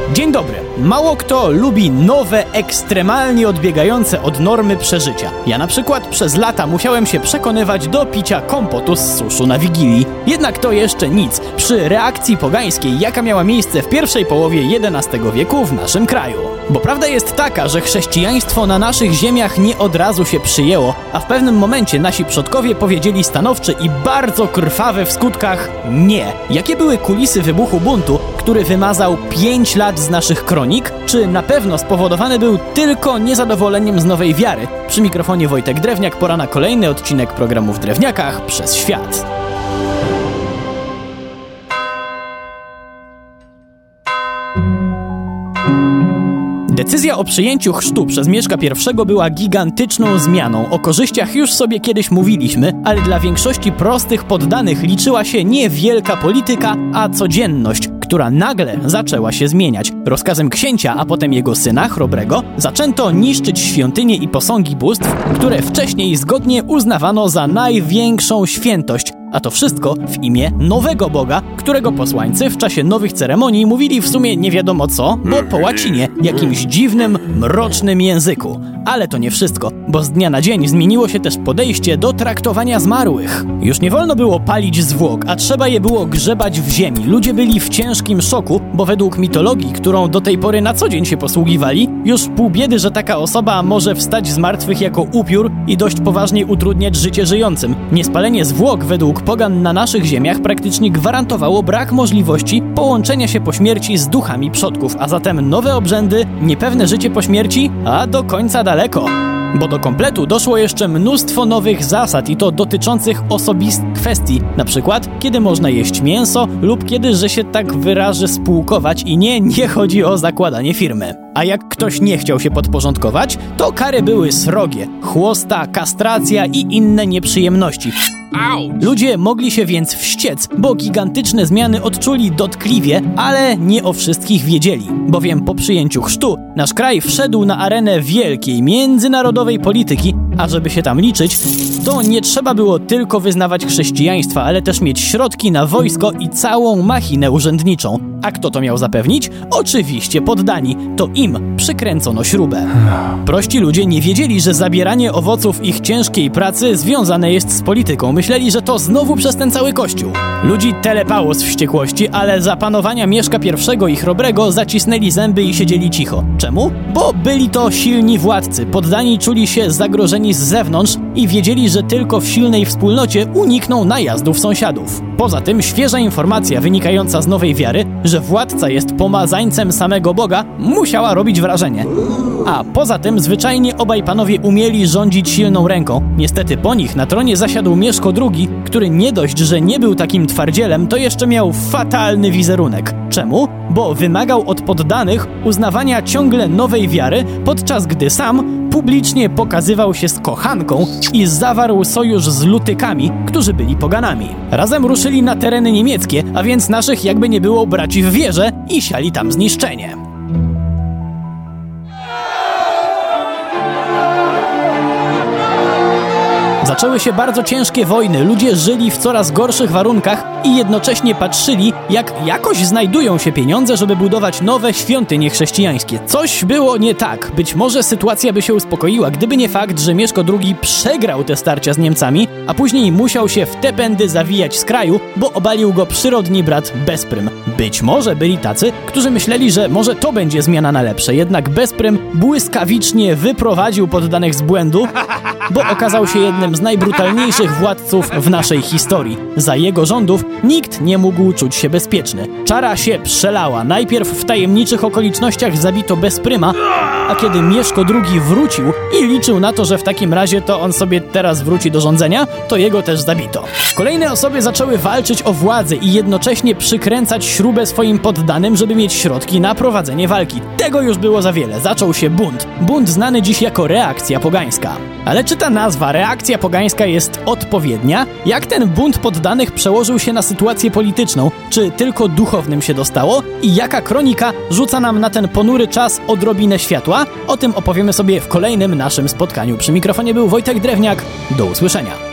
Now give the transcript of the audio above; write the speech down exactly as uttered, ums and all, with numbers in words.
Dzień dobry. Mało kto lubi nowe, ekstremalnie odbiegające od normy przeżycia. Ja na przykład przez lata musiałem się przekonywać do picia kompotu z suszu na Wigilii. Jednak to jeszcze nic przy reakcji pogańskiej, jaka miała miejsce w pierwszej połowie jedenastego wieku w naszym kraju. Bo prawda jest taka, że chrześcijaństwo na naszych ziemiach nie od razu się przyjęło, a w pewnym momencie nasi przodkowie powiedzieli stanowczy i bardzo krwawy w skutkach nie. Jakie były kulisy wybuchu buntu, który wymazał pięć lat z naszych kronik? Czy na pewno spowodowany był tylko niezadowoleniem z nowej wiary? Przy mikrofonie Wojtek Drewniak, pora na kolejny odcinek programu W Drewniakach przez świat. Decyzja o przyjęciu chrztu przez Mieszka I była gigantyczną zmianą. O korzyściach już sobie kiedyś mówiliśmy, ale dla większości prostych poddanych liczyła się nie wielka polityka, a codzienność, która nagle zaczęła się zmieniać. Rozkazem księcia, a potem jego syna, Chrobrego, zaczęto niszczyć świątynie i posągi bóstw, które wcześniej zgodnie uznawano za największą świętość. A to wszystko w imię nowego Boga, którego posłańcy w czasie nowych ceremonii mówili w sumie nie wiadomo co, bo po łacinie, jakimś dziwnym, mrocznym języku. Ale to nie wszystko, bo z dnia na dzień zmieniło się też podejście do traktowania zmarłych. Już nie wolno było palić zwłok, a trzeba je było grzebać w ziemi. Ludzie byli w ciężkim szoku, bo według mitologii, którą do tej pory na co dzień się posługiwali, już pół biedy, że taka osoba może wstać z martwych jako upiór i dość poważnie utrudniać życie żyjącym. Niespalenie zwłok według pogan na naszych ziemiach praktycznie gwarantowało brak możliwości połączenia się po śmierci z duchami przodków, a zatem nowe obrzędy, niepewne życie po śmierci, a do końca daleko. Bo do kompletu doszło jeszcze mnóstwo nowych zasad i to dotyczących osobistych kwestii, na przykład kiedy można jeść mięso lub kiedy, że się tak wyrażę, spółkować i nie, nie chodzi o zakładanie firmy. A jak ktoś nie chciał się podporządkować, to kary były srogie, chłosta, kastracja i inne nieprzyjemności. Ludzie mogli się więc wściec, bo gigantyczne zmiany odczuli dotkliwie, ale nie o wszystkich wiedzieli. Bowiem po przyjęciu chrztu nasz kraj wszedł na arenę wielkiej, międzynarodowej polityki, a żeby się tam liczyć, to nie trzeba było tylko wyznawać chrześcijaństwa, ale też mieć środki na wojsko i całą machinę urzędniczą. A kto to miał zapewnić? Oczywiście poddani. To im przykręcono śrubę. Prości ludzie nie wiedzieli, że zabieranie owoców ich ciężkiej pracy związane jest z polityką. Myśleli, że to znowu przez ten cały kościół. Ludzi telepało z wściekłości, ale za panowania Mieszka I i Chrobrego zacisnęli zęby i siedzieli cicho. Czemu? Bo byli to silni władcy. Poddani czuli się zagrożeni z zewnątrz i wiedzieli, że tylko w silnej wspólnocie unikną najazdów sąsiadów. Poza tym świeża informacja wynikająca z nowej wiary, że władca jest pomazańcem samego Boga, musiała robić wrażenie. A poza tym zwyczajnie obaj panowie umieli rządzić silną ręką. Niestety po nich na tronie zasiadł Mieszko drugi, który nie dość, że nie był takim twardzielem, to jeszcze miał fatalny wizerunek. Czemu? Bo wymagał od poddanych uznawania ciągle nowej wiary, podczas gdy sam publicznie pokazywał się z kochanką i zawarł sojusz z lutykami, którzy byli poganami. Razem ruszyli na tereny niemieckie, a więc naszych jakby nie było braci w wierze i siali tam zniszczenie. Zaczęły się bardzo ciężkie wojny, ludzie żyli w coraz gorszych warunkach i jednocześnie patrzyli, jak jakoś znajdują się pieniądze, żeby budować nowe świątynie chrześcijańskie. Coś było nie tak. Być może sytuacja by się uspokoiła, gdyby nie fakt, że Mieszko drugi przegrał te starcia z Niemcami, a później musiał się w te pędy zawijać z kraju, bo obalił go przyrodni brat Bezprym. Być może byli tacy, którzy myśleli, że może to będzie zmiana na lepsze, jednak Bezprym błyskawicznie wyprowadził poddanych z błędu, bo okazał się jednym z najbrutalniejszych władców w naszej historii. Za jego rządów nikt nie mógł czuć się bezpieczny. Czara się przelała. Najpierw w tajemniczych okolicznościach zabito Bezpryma, a kiedy Mieszko drugi wrócił i liczył na to, że w takim razie to on sobie teraz wróci do rządzenia, to jego też zabito. Kolejne osoby zaczęły walczyć o władzę i jednocześnie przykręcać śrubę swoim poddanym, żeby mieć środki na prowadzenie walki. Tego już było za wiele. Zaczął się bunt. Bunt znany dziś jako reakcja pogańska. Ale czy ta nazwa reakcja pogańska jest odpowiednia? Jak ten bunt poddanych przełożył się na sytuację polityczną? Czy tylko duchownym się dostało? I jaka kronika rzuca nam na ten ponury czas odrobinę światła? O tym opowiemy sobie w kolejnym naszym spotkaniu. Przy mikrofonie był Wojtek Drewniak. Do usłyszenia.